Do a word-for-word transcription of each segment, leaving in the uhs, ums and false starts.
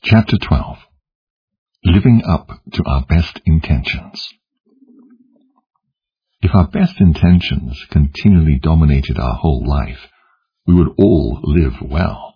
Chapter twelve. Living up to our best intentions. If our best intentions continually dominated our whole life, we would all live well.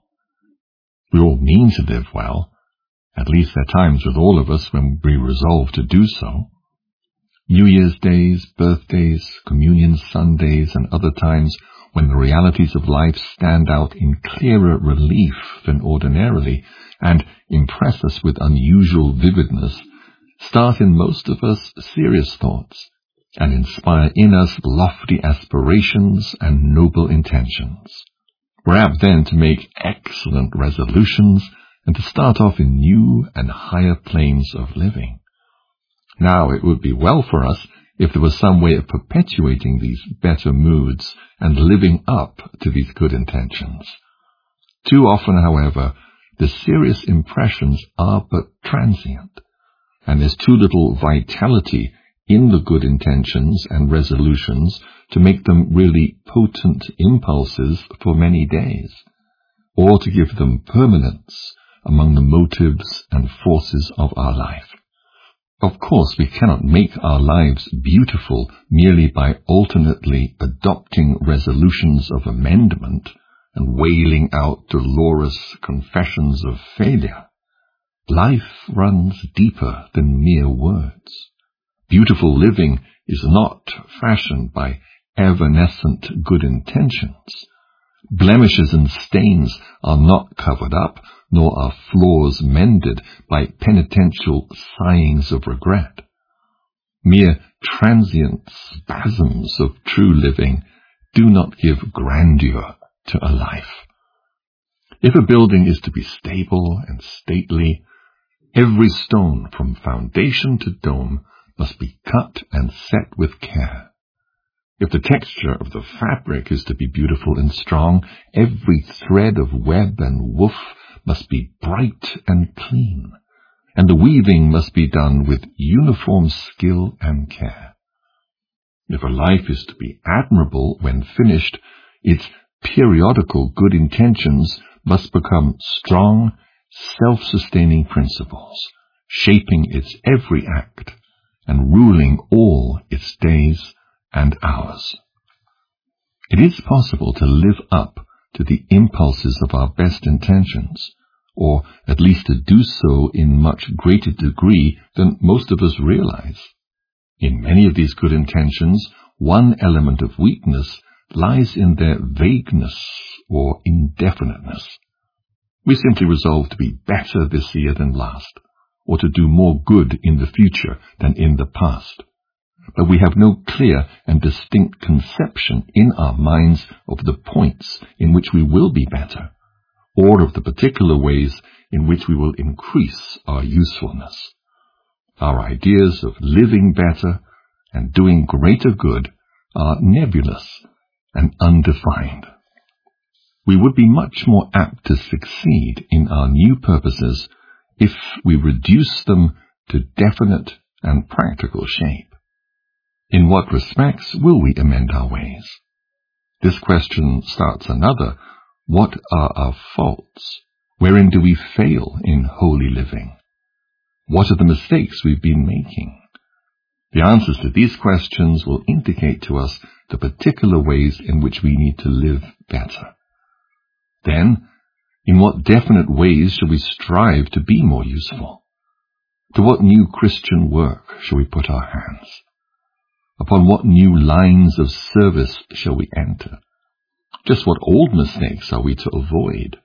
We all mean to live well. At least there are times with all of us when we resolve to do so. New Year's days, birthdays, communion Sundays, and other times when the realities of life stand out in clearer relief than ordinarily and impress us with unusual vividness, start in most of us serious thoughts and inspire in us lofty aspirations and noble intentions. We're apt then to make excellent resolutions and to start off in new and higher planes of living. Now, it would be well for us if there was some way of perpetuating these better moods and living up to these good intentions. Too often, however, the serious impressions are but transient, and there's too little vitality in the good intentions and resolutions to make them really potent impulses for many days, or to give them permanence among the motives and forces of our life. Of course, we cannot make our lives beautiful merely by alternately adopting resolutions of amendment and wailing out dolorous confessions of failure. Life runs deeper than mere words. Beautiful living is not fashioned by evanescent good intentions. Blemishes and stains are not covered up, nor are flaws mended by penitential sighings of regret. Mere transient spasms of true living do not give grandeur to a life. If a building is to be stable and stately, every stone from foundation to dome must be cut and set with care. If the texture of the fabric is to be beautiful and strong, every thread of web and woof must be bright and clean, and the weaving must be done with uniform skill and care. If a life is to be admirable when finished, its periodical good intentions must become strong, self-sustaining principles, shaping its every act and ruling all its days and hours. It is possible to live up to the impulses of our best intentions, or at least to do so in much greater degree than most of us realize. In many of these good intentions, one element of weakness lies in their vagueness or indefiniteness. We simply resolve to be better this year than last, or to do more good in the future than in the past. But we have no clear and distinct conception in our minds of the points in which we will be better, or of the particular ways in which we will increase our usefulness. Our ideas of living better and doing greater good are nebulous and undefined. We would be much more apt to succeed in our new purposes if we reduce them to definite and practical shape. In what respects will we amend our ways? This question starts another. What are our faults? Wherein do we fail in holy living? What are the mistakes we've been making? The answers to these questions will indicate to us the particular ways in which we need to live better. Then, in what definite ways shall we strive to be more useful? To what new Christian work shall we put our hands? Upon what new lines of service shall we enter? Just what old mistakes are we to avoid?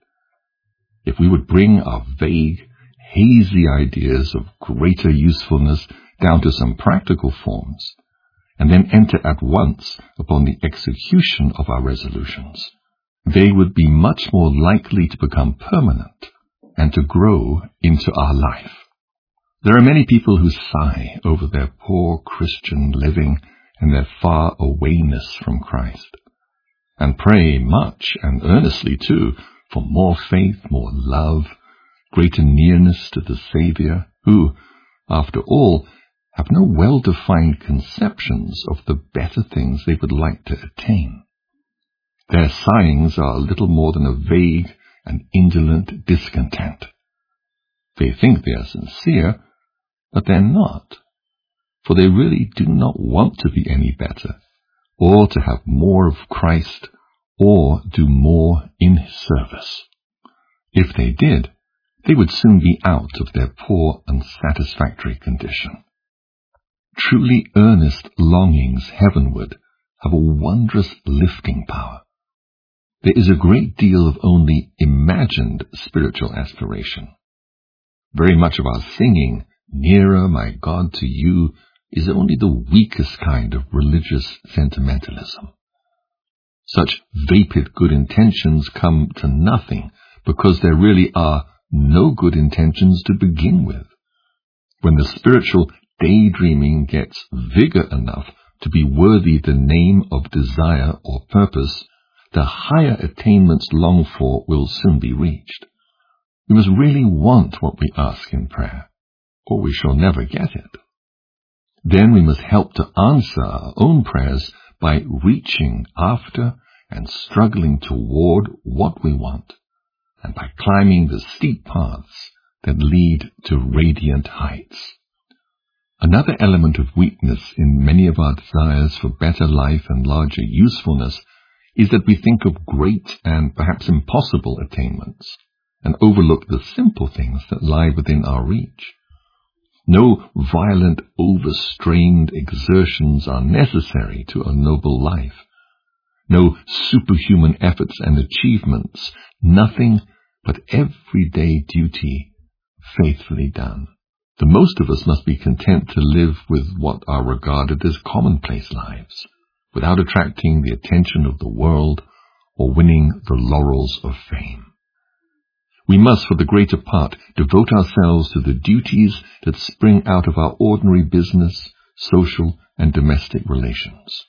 If we would bring our vague, hazy ideas of greater usefulness down to some practical forms, and then enter at once upon the execution of our resolutions, they would be much more likely to become permanent and to grow into our life. There are many people who sigh over their poor Christian living and their far awayness from Christ, and pray much and earnestly, too, for more faith, more love, greater nearness to the Saviour, who, after all, have no well-defined conceptions of the better things they would like to attain. Their sighings are little more than a vague and indolent discontent. They think they are sincere, but they're not, for they really do not want to be any better, or to have more of Christ, or do more in His service. If they did, they would soon be out of their poor, unsatisfactory condition. Truly earnest longings heavenward have a wondrous lifting power. There is a great deal of only imagined spiritual aspiration. Very much of our singing, "Nearer, my God, to you," is only the weakest kind of religious sentimentalism. Such vapid good intentions come to nothing because there really are no good intentions to begin with. When the spiritual daydreaming gets vigor enough to be worthy the name of desire or purpose, the higher attainments longed for will soon be reached. We must really want what we ask in prayer, or we shall never get it. Then we must help to answer our own prayers by reaching after and struggling toward what we want, and by climbing the steep paths that lead to radiant heights. Another element of weakness in many of our desires for better life and larger usefulness is that we think of great and perhaps impossible attainments and overlook the simple things that lie within our reach. No violent, overstrained exertions are necessary to a noble life. No superhuman efforts and achievements, nothing but everyday duty faithfully done. The most of us must be content to live with what are regarded as commonplace lives, without attracting the attention of the world or winning the laurels of fame. We must, for the greater part, devote ourselves to the duties that spring out of our ordinary business, social, and domestic relations.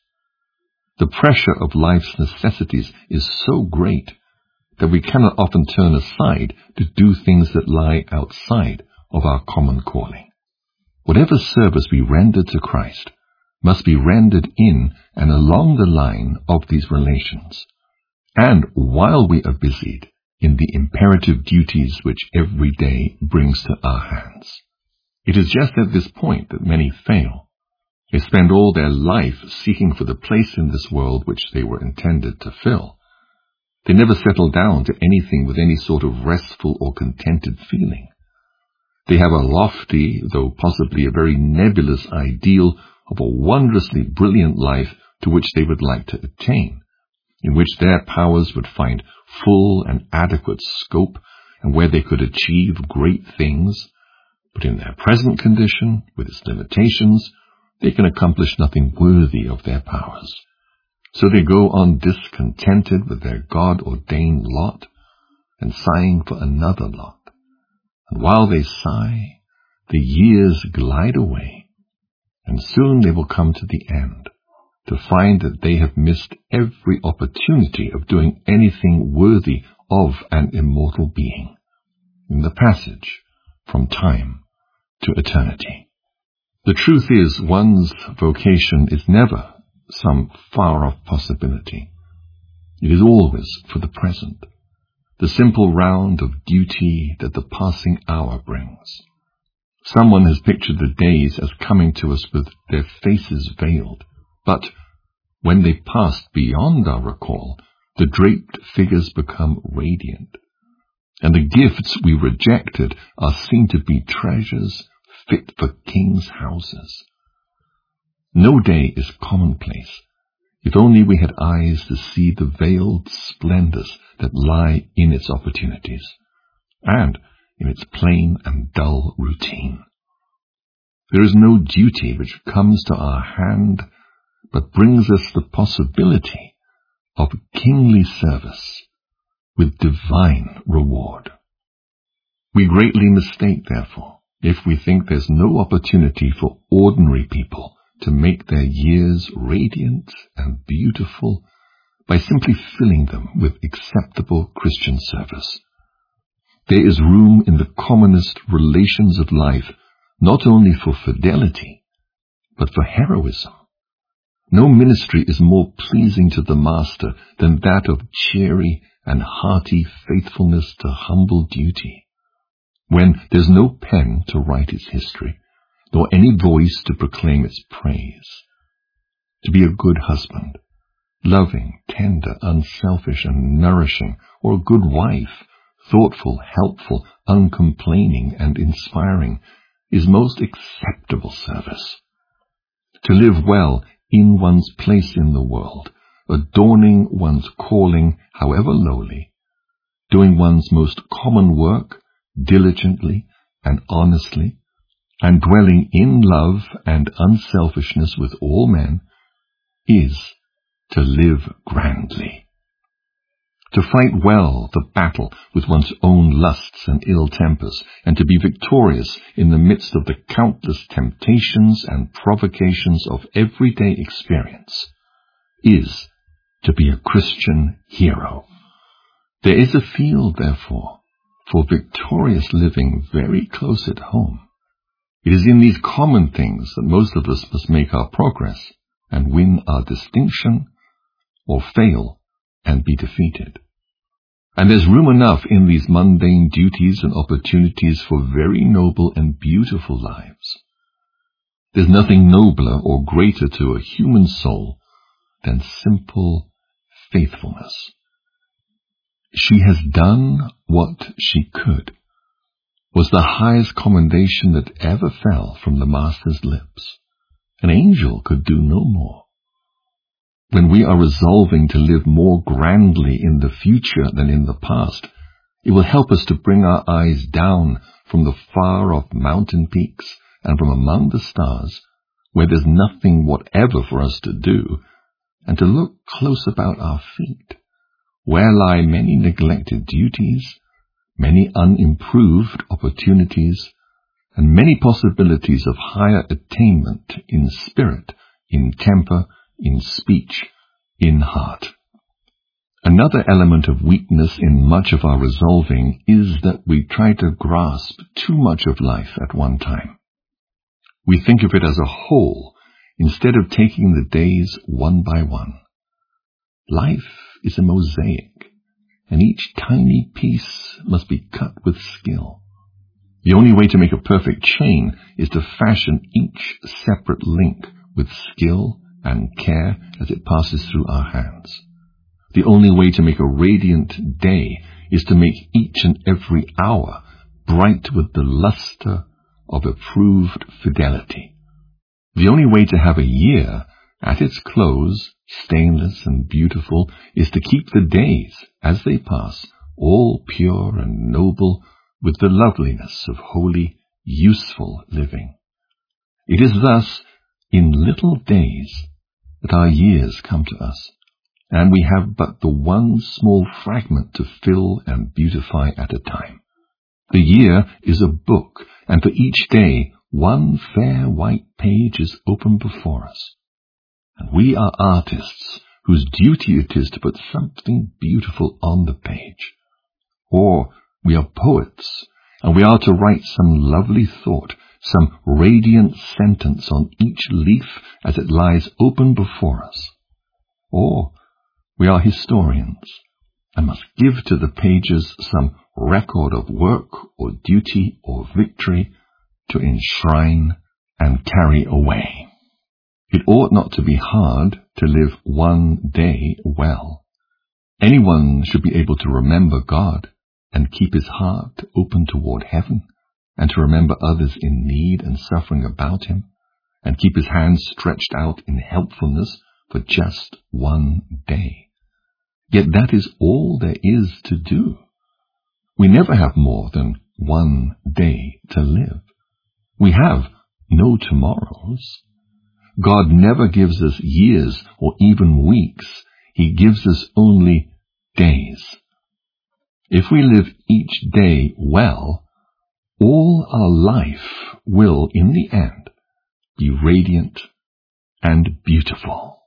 The pressure of life's necessities is so great that we cannot often turn aside to do things that lie outside of our common calling. Whatever service we render to Christ must be rendered in and along the line of these relations, and while we are busied in the imperative duties which every day brings to our hands. It is just at this point that many fail. They spend all their life seeking for the place in this world which they were intended to fill. They never settle down to anything with any sort of restful or contented feeling. They have a lofty, though possibly a very nebulous ideal of a wondrously brilliant life to which they would like to attain, in which their powers would find full and adequate scope, and where they could achieve great things. But in their present condition, with its limitations, they can accomplish nothing worthy of their powers. So they go on discontented with their God-ordained lot, and sighing for another lot. And while they sigh, the years glide away, and soon they will come to the end, to find that they have missed every opportunity of doing anything worthy of an immortal being in the passage from time to eternity. The truth is, one's vocation is never some far-off possibility. It is always for the present, the simple round of duty that the passing hour brings. Someone has pictured the days as coming to us with their faces veiled, but when they passed beyond our recall, the draped figures become radiant, and the gifts we rejected are seen to be treasures fit for kings' houses. No day is commonplace, if only we had eyes to see the veiled splendors that lie in its opportunities, and in its plain and dull routine. There is no duty which comes to our hand but brings us the possibility of kingly service with divine reward. We greatly mistake, therefore, if we think there's no opportunity for ordinary people to make their years radiant and beautiful by simply filling them with acceptable Christian service. There is room in the commonest relations of life, not only for fidelity, but for heroism. No ministry is more pleasing to the Master than that of cheery and hearty faithfulness to humble duty. when there's no pen to write its history, nor any voice to proclaim its praise. To be a good husband, loving, tender, unselfish, and nourishing, or a good wife, thoughtful, helpful, uncomplaining, and inspiring, is most acceptable service. To live well in one's place in the world, adorning one's calling, however lowly, doing one's most common work diligently and honestly, and dwelling in love and unselfishness with all men, is to live grandly. To fight well the battle with one's own lusts and ill tempers, and to be victorious in the midst of the countless temptations and provocations of everyday experience, is to be a Christian hero. There is a field, therefore, for victorious living very close at home. It is in these common things that most of us must make our progress and win our distinction, or fail and be defeated. And there's room enough in these mundane duties and opportunities for very noble and beautiful lives. There's nothing nobler or greater to a human soul than simple faithfulness. She has done what she could, was the highest commendation that ever fell from the Master's lips. An angel could do no more. When we are resolving to live more grandly in the future than in the past, it will help us to bring our eyes down from the far-off mountain peaks and from among the stars, where there's nothing whatever for us to do, and to look close about our feet, where lie many neglected duties, many unimproved opportunities, and many possibilities of higher attainment in spirit, in temper, in speech, in heart. Another element of weakness in much of our resolving is that we try to grasp too much of life at one time. We think of it as a whole instead of taking the days one by one. Life is a mosaic, and each tiny piece must be cut with skill. The only way to make a perfect chain is to fashion each separate link with skill and care as it passes through our hands. The only way to make a radiant day is to make each and every hour bright with the luster of approved fidelity. The only way to have a year at its close stainless and beautiful is to keep the days, as they pass, all pure and noble with the loveliness of holy, useful living. It is thus in little days that our years come to us, and we have but the one small fragment to fill and beautify at a time. The year is a book, and for each day one fair white page is open before us. And we are artists whose duty it is to put something beautiful on the page. Or we are poets, and we are to write some lovely thought, some radiant sentence on each leaf as it lies open before us. Or we are historians, and must give to the pages some record of work or duty or victory to enshrine and carry away. It ought not to be hard to live one day well. Anyone should be able to remember God and keep his heart open toward heaven, and to remember others in need and suffering about him, and keep his hands stretched out in helpfulness for just one day. Yet that is all there is to do. We never have more than one day to live. We have no tomorrows. God never gives us years or even weeks. He gives us only days. If we live each day well, all our life will, in the end, be radiant and beautiful.